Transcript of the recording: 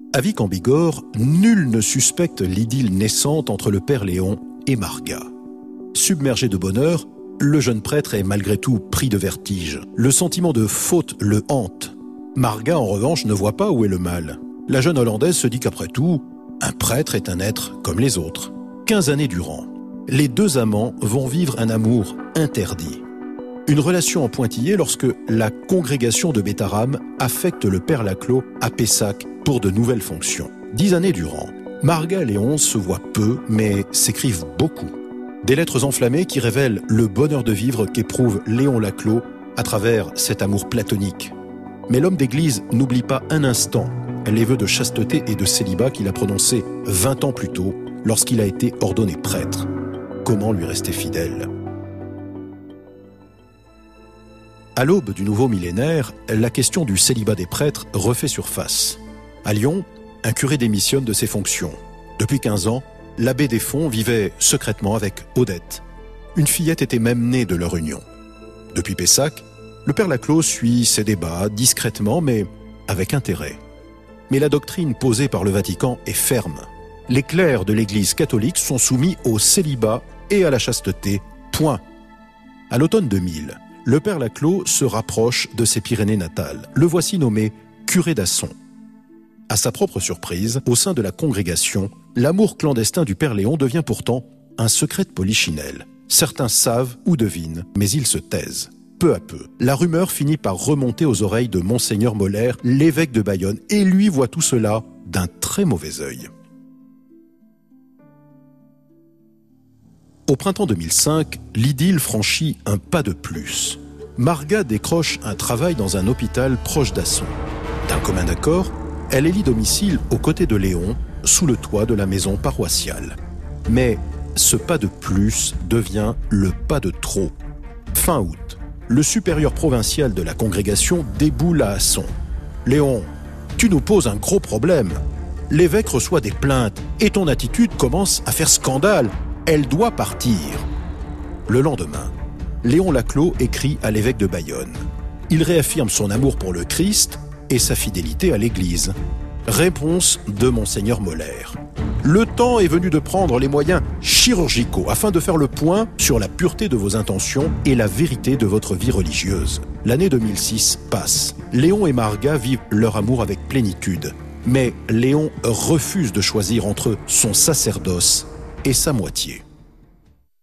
À Vic en Bigorre, nul ne suspecte l'idylle naissante entre le père Léon et Marga. Submergé de bonheur, le jeune prêtre est malgré tout pris de vertige. Le sentiment de faute le hante. Marga, en revanche, ne voit pas où est le mal. La jeune Hollandaise se dit qu'après tout, un prêtre est un être comme les autres. 15 années durant, les deux amants vont vivre un amour interdit. Une relation en pointillé lorsque la congrégation de Bétharram affecte le père Laclos à Pessac pour de nouvelles fonctions. 10 années durant, Marga et Léon se voient peu, mais s'écrivent beaucoup. Des lettres enflammées qui révèlent le bonheur de vivre qu'éprouve Léon Laclos à travers cet amour platonique. Mais l'homme d'église n'oublie pas un instant les vœux de chasteté et de célibat qu'il a prononcés 20 ans plus tôt lorsqu'il a été ordonné prêtre. Comment lui rester fidèle ? À l'aube du nouveau millénaire, la question du célibat des prêtres refait surface. À Lyon, un curé démissionne de ses fonctions. Depuis 15 ans, l'abbé Desfonds vivait secrètement avec Odette. Une fillette était même née de leur union. Depuis Pessac, le père Laclos suit ces débats discrètement mais avec intérêt. Mais la doctrine posée par le Vatican est ferme. Les clercs de l'Église catholique sont soumis au célibat et à la chasteté, point. À l'automne 2000, le père Laclos se rapproche de ses Pyrénées natales. Le voici nommé curé d'Asson. À sa propre surprise, au sein de la congrégation, l'amour clandestin du père Léon devient pourtant un secret de polichinelle. Certains savent ou devinent, mais ils se taisent. Peu à peu, la rumeur finit par remonter aux oreilles de Monseigneur Moller, l'évêque de Bayonne, et lui voit tout cela d'un très mauvais œil. Au printemps 2005, l'idylle franchit un pas de plus. Marga décroche un travail dans un hôpital proche d'Asson. D'un commun accord, elle élit domicile aux côtés de Léon, sous le toit de la maison paroissiale. Mais ce pas de plus devient le pas de trop. Fin août, le supérieur provincial de la congrégation déboule à Asson. « Léon, tu nous poses un gros problème. L'évêque reçoit des plaintes et ton attitude commence à faire scandale. Elle doit partir. » Le lendemain, Léon Laclos écrit à l'évêque de Bayonne. Il réaffirme son amour pour le Christ et sa fidélité à l'Église. Réponse de Monseigneur Moller. Le temps est venu de prendre les moyens chirurgicaux afin de faire le point sur la pureté de vos intentions et la vérité de votre vie religieuse. L'année 2006 passe. Léon et Marga vivent leur amour avec plénitude. Mais Léon refuse de choisir entre son sacerdoce et sa moitié.